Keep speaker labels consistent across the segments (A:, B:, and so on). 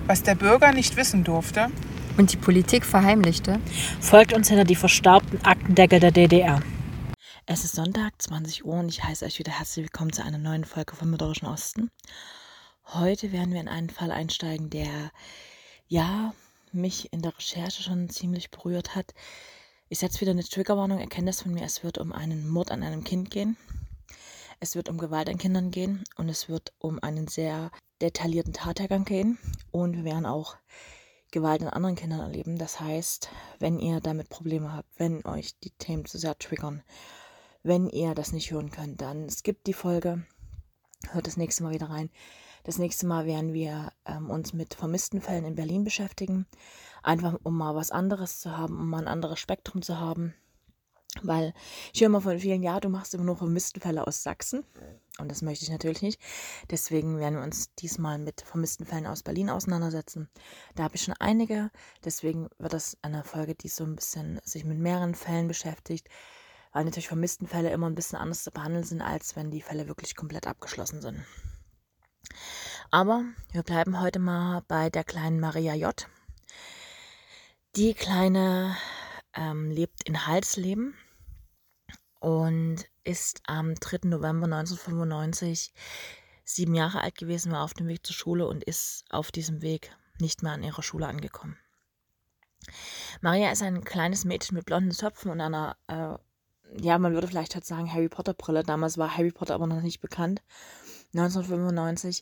A: was der Bürger nicht wissen durfte
B: und die Politik verheimlichte,
C: folgt uns hinter die verstaubten Aktendeckel der DDR. Es ist Sonntag, 20 Uhr und ich heiße euch wieder herzlich willkommen zu einer neuen Folge vom Mörderischen Osten. Heute werden wir in einen Fall einsteigen, der mich in der Recherche schon ziemlich berührt hat. Ich setze wieder eine Triggerwarnung, erkennt das von mir, es wird um einen Mord an einem Kind gehen. Es wird um Gewalt an Kindern gehen und es wird um einen sehr detaillierten Tathergang gehen und wir werden auch Gewalt an anderen Kindern erleben. Das heißt, wenn ihr damit Probleme habt, wenn euch die Themen zu sehr triggern, wenn ihr das nicht hören könnt, dann skippt die Folge, hört das nächste Mal wieder rein. Das nächste Mal werden wir uns mit vermissten Fällen in Berlin beschäftigen, einfach um mal was anderes zu haben, um mal ein anderes Spektrum zu haben. Weil ich höre immer von vielen, ja, du machst immer nur vermissten Fälle aus Sachsen. Und das möchte ich natürlich nicht. Deswegen werden wir uns diesmal mit vermissten Fällen aus Berlin auseinandersetzen. Da habe ich schon einige. Deswegen wird das eine Folge, die so ein bisschen sich mit mehreren Fällen beschäftigt. Weil natürlich vermissten Fälle immer ein bisschen anders zu behandeln sind, als wenn die Fälle wirklich komplett abgeschlossen sind. Aber wir bleiben heute mal bei der kleinen Maria J. Die Kleine lebt in Halsleben und ist am 3. November 1995 7 Jahre alt gewesen, war auf dem Weg zur Schule und ist auf diesem Weg nicht mehr an ihrer Schule angekommen. Maria ist ein kleines Mädchen mit blonden Zöpfen und einer, man würde vielleicht heute sagen Harry Potter Brille. Damals war Harry Potter aber noch nicht bekannt. 1995.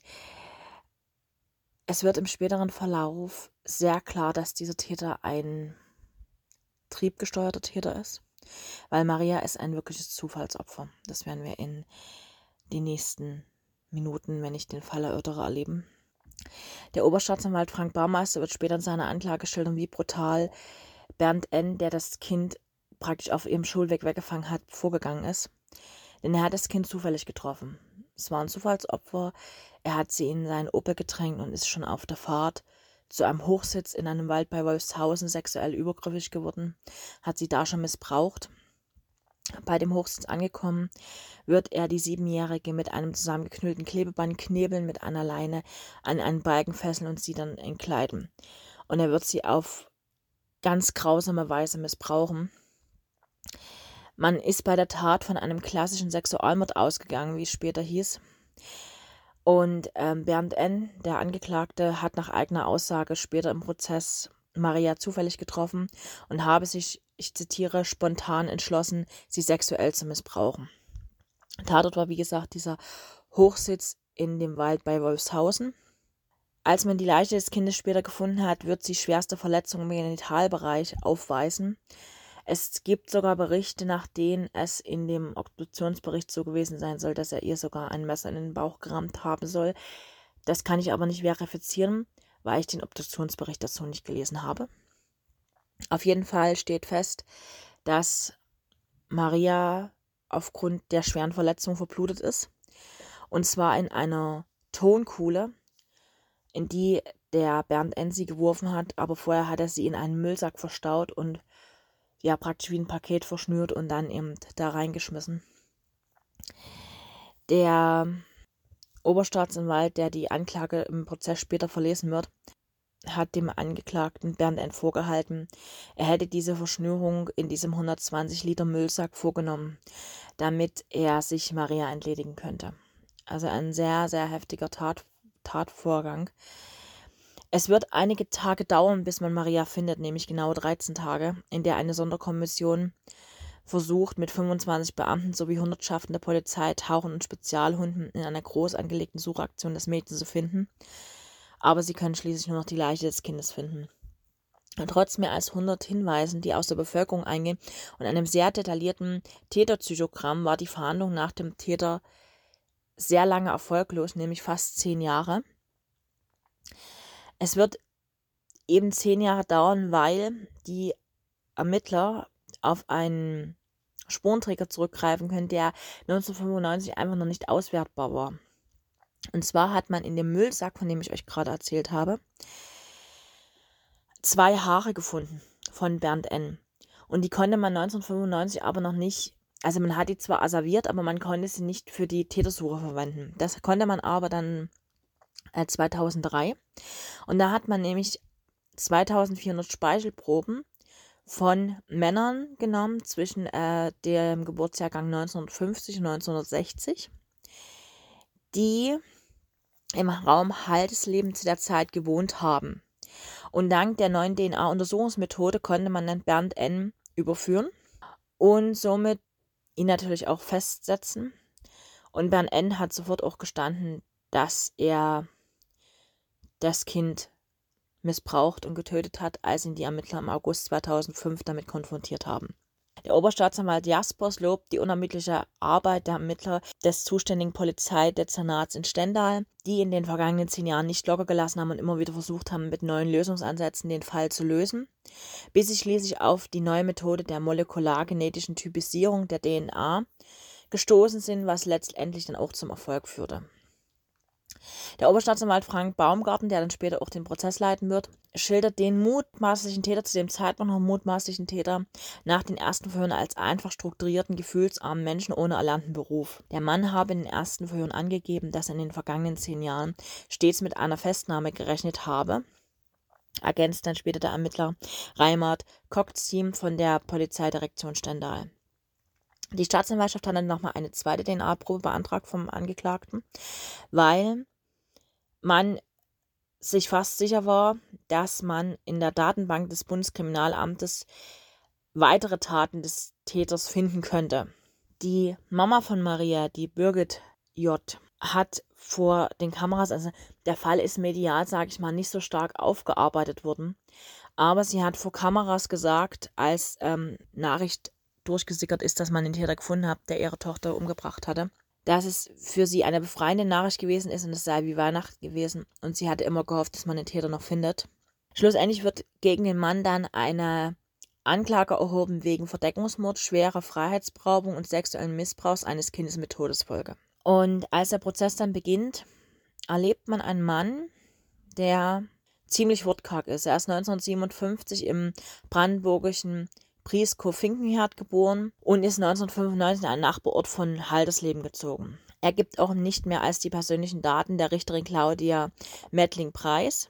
C: Es wird im späteren Verlauf sehr klar, dass dieser Täter ein triebgesteuerter Täter ist, weil Maria ist ein wirkliches Zufallsopfer. Das werden wir in den nächsten Minuten, wenn ich den Fall erörtere, erleben. Der Oberstaatsanwalt Frank Baumeister wird später in seiner Anklage schildern, wie brutal Bernd N., der das Kind praktisch auf ihrem Schulweg weggefangen hat, vorgegangen ist. Denn er hat das Kind zufällig getroffen. Es war ein Zufallsopfer. Er hat sie in seinen Opel gedrängt und ist schon auf der Fahrt zu einem Hochsitz in einem Wald bei Wolfshausen sexuell übergriffig geworden, hat sie da schon missbraucht. Bei dem Hochsitz angekommen, wird er die 7-Jährige mit einem zusammengeknüllten Klebeband knebeln, mit einer Leine an einen Balken fesseln und sie dann entkleiden. Und er wird sie auf ganz grausame Weise missbrauchen. Man ist bei der Tat von einem klassischen Sexualmord ausgegangen, wie es später hieß. Und Bernd N., der Angeklagte, hat nach eigener Aussage später im Prozess Maria zufällig getroffen und habe sich, ich zitiere, spontan entschlossen, sie sexuell zu missbrauchen. Tatort war, wie gesagt, dieser Hochsitz in dem Wald bei Wolfshausen. Als man die Leiche des Kindes später gefunden hat, wird sie schwerste Verletzungen im Genitalbereich aufweisen. Es gibt sogar Berichte, nach denen es in dem Obduktionsbericht so gewesen sein soll, dass er ihr sogar ein Messer in den Bauch gerammt haben soll. Das kann ich aber nicht verifizieren, weil ich den Obduktionsbericht dazu nicht gelesen habe. Auf jeden Fall steht fest, dass Maria aufgrund der schweren Verletzung verblutet ist. Und zwar in einer Tonkuhle, in die der Bernd N. sie geworfen hat, aber vorher hat er sie in einen Müllsack verstaut und praktisch wie ein Paket verschnürt und dann eben da reingeschmissen. Der Oberstaatsanwalt, der die Anklage im Prozess später verlesen wird, hat dem Angeklagten Bernd N. vorgehalten, er hätte diese Verschnürung in diesem 120 Liter Müllsack vorgenommen, damit er sich Maria entledigen könnte. Also ein sehr, sehr heftiger Tatvorgang. Es wird einige Tage dauern, bis man Maria findet, nämlich genau 13 Tage, in der eine Sonderkommission versucht, mit 25 Beamten sowie Hundertschaften der Polizei, Tauchern und Spezialhunden in einer groß angelegten Suchaktion das Mädchen zu finden. Aber sie können schließlich nur noch die Leiche des Kindes finden. Und trotz mehr als 100 Hinweisen, die aus der Bevölkerung eingehen und einem sehr detaillierten Täterpsychogramm, war die Fahndung nach dem Täter sehr lange erfolglos, nämlich fast 10 Jahre. Es wird eben 10 Jahre dauern, weil die Ermittler auf einen Spurenträger zurückgreifen können, der 1995 einfach noch nicht auswertbar war. Und zwar hat man in dem Müllsack, von dem ich euch gerade erzählt habe, 2 Haare gefunden von Bernd N. Und die konnte man 1995 aber noch nicht, also man hat die zwar asserviert, aber man konnte sie nicht für die Tätersuche verwenden. Das konnte man aber dann 2003. Und da hat man nämlich 2400 Speichelproben von Männern genommen zwischen dem Geburtsjahrgang 1950 und 1960, die im Raum Haldesleben zu der Zeit gewohnt haben. Und dank der neuen DNA-Untersuchungsmethode konnte man dann Bernd N. überführen und somit ihn natürlich auch festsetzen. Und Bernd N. hat sofort auch gestanden, dass er das Kind missbraucht und getötet hat, als ihn die Ermittler im August 2005 damit konfrontiert haben. Der Oberstaatsanwalt Jaspers lobt die unermüdliche Arbeit der Ermittler des zuständigen Polizeidezernats in Stendal, die in den vergangenen 10 Jahren nicht locker gelassen haben und immer wieder versucht haben, mit neuen Lösungsansätzen den Fall zu lösen, bis sie schließlich auf die neue Methode der molekulargenetischen Typisierung der DNA gestoßen sind, was letztendlich dann auch zum Erfolg führte. Der Oberstaatsanwalt Frank Baumgarten, der dann später auch den Prozess leiten wird, schildert den mutmaßlichen Täter, zu dem Zeitpunkt noch mutmaßlichen Täter, nach den ersten Verhören als einfach strukturierten, gefühlsarmen Menschen ohne erlernten Beruf. Der Mann habe in den ersten Verhören angegeben, dass er in den vergangenen 10 Jahren stets mit einer Festnahme gerechnet habe, ergänzt dann später der Ermittler Reimert Kokzim von der Polizeidirektion Stendal. Die Staatsanwaltschaft hat dann nochmal eine zweite DNA-Probe beantragt vom Angeklagten, weil man sich fast sicher war, dass man in der Datenbank des Bundeskriminalamtes weitere Taten des Täters finden könnte. Die Mama von Maria, die Birgit J., hat vor den Kameras, also der Fall ist medial, sage ich mal, nicht so stark aufgearbeitet worden, aber sie hat vor Kameras gesagt, als Nachricht durchgesickert ist, dass man den Täter gefunden hat, der ihre Tochter umgebracht hatte, dass es für sie eine befreiende Nachricht gewesen ist und es sei wie Weihnachten gewesen und sie hatte immer gehofft, dass man den Täter noch findet. Schlussendlich wird gegen den Mann dann eine Anklage erhoben wegen Verdeckungsmord, schwerer Freiheitsberaubung und sexuellen Missbrauchs eines Kindes mit Todesfolge. Und als der Prozess dann beginnt, erlebt man einen Mann, der ziemlich wortkarg ist. Er ist 1957 im brandenburgischen Prieskow-Finkenherd geboren und ist 1995 in einen Nachbarort von Haldesleben gezogen. Er gibt auch nicht mehr als die persönlichen Daten der Richterin Claudia Mettling preis.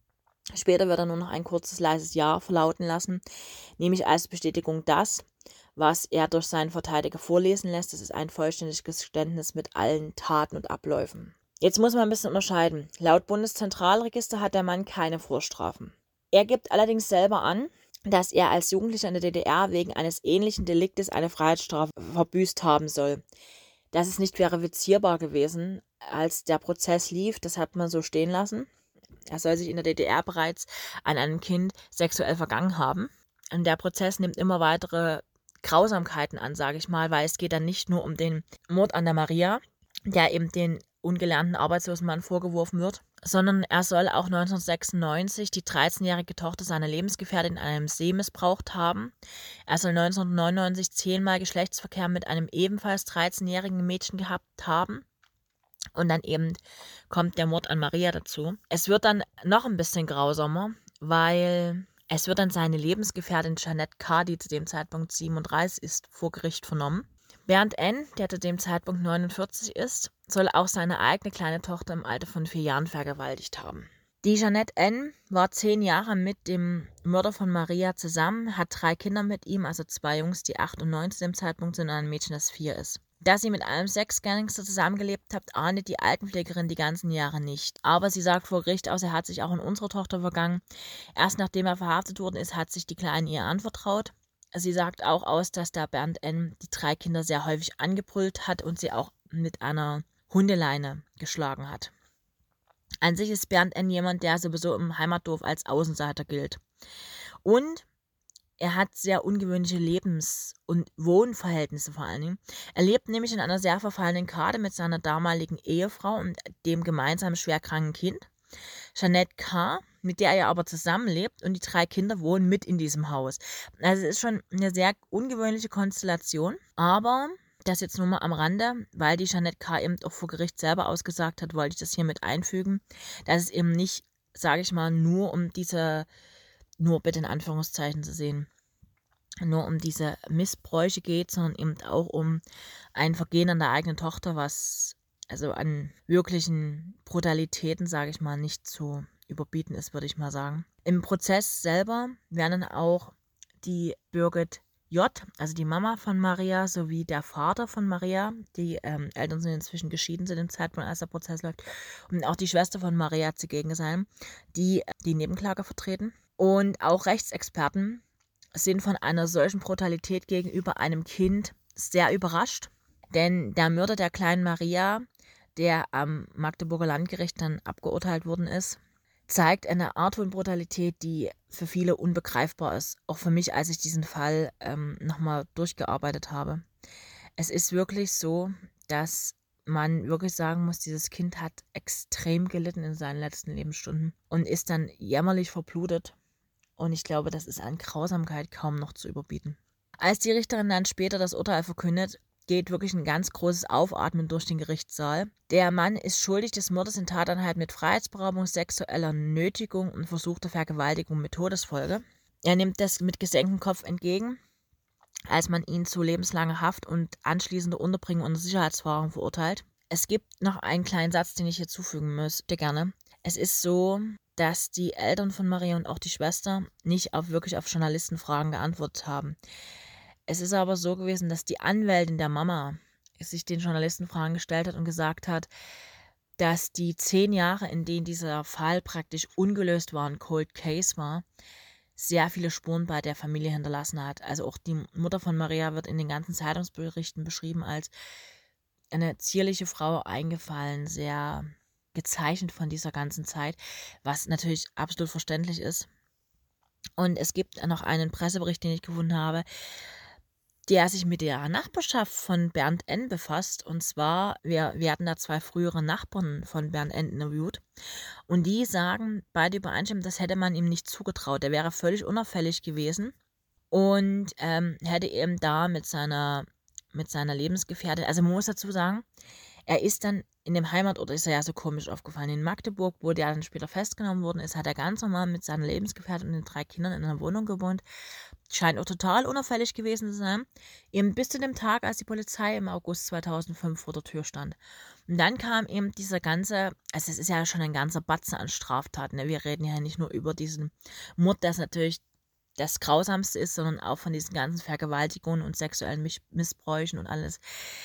C: Später wird er nur noch ein kurzes, leises Ja verlauten lassen, nämlich als Bestätigung das, was er durch seinen Verteidiger vorlesen lässt. Das ist ein vollständiges Geständnis mit allen Taten und Abläufen. Jetzt muss man ein bisschen unterscheiden. Laut Bundeszentralregister hat der Mann keine Vorstrafen. Er gibt allerdings selber an, dass er als Jugendlicher in der DDR wegen eines ähnlichen Deliktes eine Freiheitsstrafe verbüßt haben soll. Das ist nicht verifizierbar gewesen, als der Prozess lief, das hat man so stehen lassen. Er soll sich in der DDR bereits an einem Kind sexuell vergangen haben. Und der Prozess nimmt immer weitere Grausamkeiten an, sage ich mal, weil es geht dann nicht nur um den Mord an der Maria, der eben den ungelernten arbeitslosen Mann vorgeworfen wird, sondern er soll auch 1996 die 13-jährige Tochter seiner Lebensgefährtin in einem See missbraucht haben. Er soll 1999 10-mal Geschlechtsverkehr mit einem ebenfalls 13-jährigen Mädchen gehabt haben. Und dann eben kommt der Mord an Maria dazu. Es wird dann noch ein bisschen grausamer, weil es wird dann seine Lebensgefährtin Jeanette K., die zu dem Zeitpunkt 37 ist, vor Gericht vernommen. Bernd N., der zu dem Zeitpunkt 49 ist, soll auch seine eigene kleine Tochter im Alter von 4 Jahren vergewaltigt haben. Die Jeanette N. war 10 Jahre mit dem Mörder von Maria zusammen, hat 3 Kinder mit ihm, also 2 Jungs, die 8 und 9 zu dem Zeitpunkt sind, und ein Mädchen, das 4 ist. Dass sie mit einem Sexgangster zusammengelebt hat, ahndet die Altenpflegerin die ganzen Jahre nicht. Aber sie sagt vor Gericht aus, er hat sich auch in unsere Tochter vergangen. Erst nachdem er verhaftet worden ist, hat sich die Kleine ihr anvertraut. Sie sagt auch aus, dass der Bernd N. die 3 Kinder sehr häufig angebrüllt hat und sie auch mit einer Hundeleine geschlagen hat. An sich ist Bernd N. jemand, der sowieso im Heimatdorf als Außenseiter gilt. Und er hat sehr ungewöhnliche Lebens- und Wohnverhältnisse vor allen Dingen. Er lebt nämlich in einer sehr verfallenen Kade mit seiner damaligen Ehefrau und dem gemeinsamen schwerkranken Kind, Jeanette K., mit der er aber zusammenlebt, und die 3 Kinder wohnen mit in diesem Haus. Also es ist schon eine sehr ungewöhnliche Konstellation, aber das jetzt nur mal am Rande, weil die Jeanette K. eben auch vor Gericht selber ausgesagt hat, wollte ich das hier mit einfügen, dass es eben nicht, sage ich mal, nur bitte in Anführungszeichen zu sehen, nur um diese Missbräuche geht, sondern eben auch um ein Vergehen an der eigenen Tochter, was also an wirklichen Brutalitäten, sage ich mal, nicht zu überbieten ist, würde ich mal sagen. Im Prozess selber werden dann auch die Birgit J., also die Mama von Maria, sowie der Vater von Maria, die Eltern sind inzwischen geschieden zu dem Zeitpunkt, als der Prozess läuft, und auch die Schwester von Maria zugegen sein, die die Nebenklage vertreten. Und auch Rechtsexperten sind von einer solchen Brutalität gegenüber einem Kind sehr überrascht, denn der Mörder der kleinen Maria, der am Magdeburger Landgericht dann abgeurteilt worden ist, zeigt eine Art von Brutalität, die für viele unbegreifbar ist. Auch für mich, als ich diesen Fall nochmal durchgearbeitet habe. Es ist wirklich so, dass man wirklich sagen muss, dieses Kind hat extrem gelitten in seinen letzten Lebensstunden und ist dann jämmerlich verblutet. Und ich glaube, das ist an Grausamkeit kaum noch zu überbieten. Als die Richterin dann später das Urteil verkündet, geht wirklich ein ganz großes Aufatmen durch den Gerichtssaal. Der Mann ist schuldig des Mordes in Tateinheit mit Freiheitsberaubung, sexueller Nötigung und versuchter Vergewaltigung mit Todesfolge. Er nimmt das mit gesenktem Kopf entgegen, als man ihn zu lebenslanger Haft und anschließender Unterbringung unter Sicherheitsverwahrung verurteilt. Es gibt noch einen kleinen Satz, den ich hier zufügen möchte gerne. Es ist so, dass die Eltern von Maria und auch die Schwester nicht wirklich auf Journalistenfragen geantwortet haben. Es ist aber so gewesen, dass die Anwältin der Mama sich den Journalistenfragen gestellt hat und gesagt hat, dass die 10 Jahre, in denen dieser Fall praktisch ungelöst war, ein Cold Case war, sehr viele Spuren bei der Familie hinterlassen hat. Also auch die Mutter von Maria wird in den ganzen Zeitungsberichten beschrieben als eine zierliche Frau, eingefallen, sehr gezeichnet von dieser ganzen Zeit, was natürlich absolut verständlich ist. Und es gibt noch einen Pressebericht, den ich gefunden habe, der sich mit der Nachbarschaft von Bernd N. befasst. Und zwar, wir hatten da 2 frühere Nachbarn von Bernd N. interviewt. Und die sagen, beide übereinstimmen, das hätte man ihm nicht zugetraut. Der wäre völlig unauffällig gewesen und hätte eben da mit seiner Lebensgefährtin, also man muss dazu sagen, er ist dann in dem Heimatort, ist er ja so komisch aufgefallen. In Magdeburg, wo der dann später festgenommen worden ist, hat er ganz normal mit seiner Lebensgefährtin und den 3 Kindern in einer Wohnung gewohnt. Scheint auch total unauffällig gewesen zu sein. Eben bis zu dem Tag, als die Polizei im August 2005 vor der Tür stand. Und dann kam eben dieser ganze, also es ist ja schon ein ganzer Batzen an Straftaten. Ne? Wir reden ja nicht nur über diesen Mord, das natürlich das Grausamste ist, sondern auch von diesen ganzen Vergewaltigungen und sexuellen Missbräuchen und alles.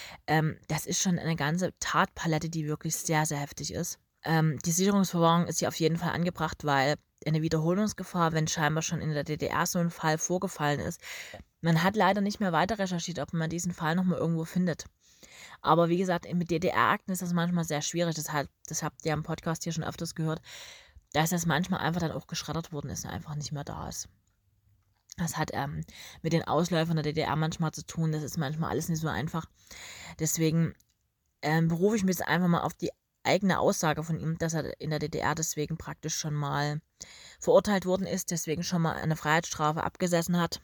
C: Das ist schon eine ganze Tatpalette, die wirklich sehr, sehr heftig ist. Die Sicherungsverwahrung ist hier auf jeden Fall angebracht, weil eine Wiederholungsgefahr, wenn scheinbar schon in der DDR so ein Fall vorgefallen ist. Man hat leider nicht mehr weiter recherchiert, ob man diesen Fall nochmal irgendwo findet. Aber wie gesagt, mit DDR-Akten ist das manchmal sehr schwierig. Das habt ihr im Podcast hier schon öfters gehört, dass das manchmal einfach dann auch geschreddert worden ist und einfach nicht mehr da ist. Das hat mit den Ausläufern der DDR manchmal zu tun. Das ist manchmal alles nicht so einfach. Deswegen berufe ich mich jetzt einfach mal auf die eigene Aussage von ihm, dass er in der DDR deswegen praktisch schon mal verurteilt worden ist, deswegen schon mal eine Freiheitsstrafe abgesessen hat.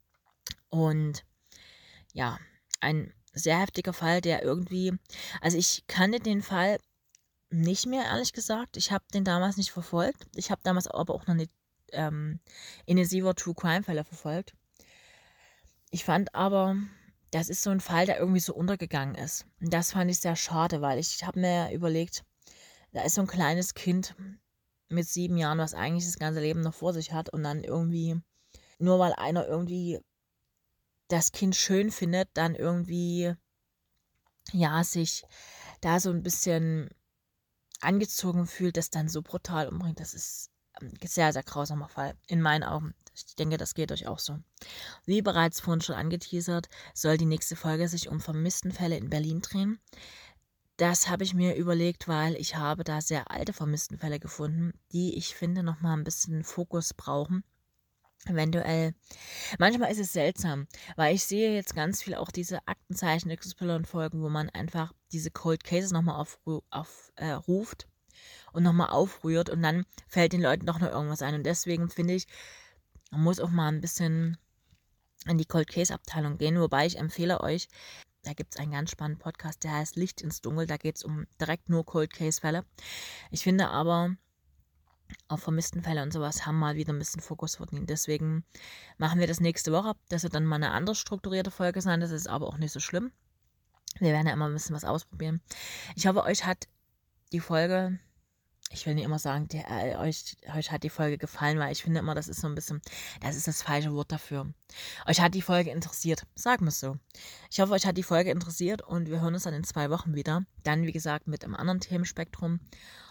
C: Und ja, ein sehr heftiger Fall, der irgendwie, also ich kannte den Fall nicht mehr, ehrlich gesagt. Ich habe den damals nicht verfolgt. Ich habe damals aber auch noch nicht intensiver True-Crime-Fälle verfolgt. Ich fand aber, das ist so ein Fall, der irgendwie so untergegangen ist. Und das fand ich sehr schade, weil ich habe mir überlegt, da ist so ein kleines Kind mit 7 Jahren, was eigentlich das ganze Leben noch vor sich hat und dann irgendwie, nur weil einer irgendwie das Kind schön findet, dann irgendwie, ja, sich da so ein bisschen angezogen fühlt, das dann so brutal umbringt. Das ist ein sehr, sehr grausamer Fall, in meinen Augen. Ich denke, das geht euch auch so. Wie bereits vorhin schon angeteasert, soll die nächste Folge sich um Vermisstenfälle in Berlin drehen. Das habe ich mir überlegt, weil ich habe da sehr alte Vermisstenfälle gefunden, die ich finde nochmal ein bisschen Fokus brauchen. Eventuell. Manchmal ist es seltsam, weil ich sehe jetzt ganz viel auch diese Aktenzeichen XY-Folgen, wo man einfach diese Cold Cases nochmal aufruft und nochmal aufrührt und dann fällt den Leuten doch noch irgendwas ein. Und deswegen finde ich, man muss auch mal ein bisschen in die Cold Case Abteilung gehen, wobei ich empfehle euch, da gibt es einen ganz spannenden Podcast, der heißt Licht ins Dunkel, da geht es um direkt nur Cold Case Fälle. Ich finde aber, auf Vermisstenfälle und sowas haben mal wieder ein bisschen Fokus verdient. Deswegen machen wir das nächste Woche. Das wird dann mal eine anders strukturierte Folge sein, das ist aber auch nicht so schlimm. Wir werden ja immer ein bisschen was ausprobieren. Ich hoffe, euch hat die Folge, ich will nicht immer sagen, euch hat die Folge gefallen, weil ich finde immer, das ist so ein bisschen, das ist das falsche Wort dafür. Euch hat die Folge interessiert, sagen wir es so. Ich hoffe, euch hat die Folge interessiert und wir hören uns dann in 2 Wochen wieder. Dann, wie gesagt, mit einem anderen Themenspektrum.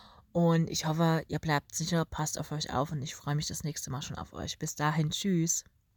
C: Und ich hoffe, ihr bleibt sicher, passt auf euch auf und ich freue mich das nächste Mal schon auf euch. Bis dahin, tschüss.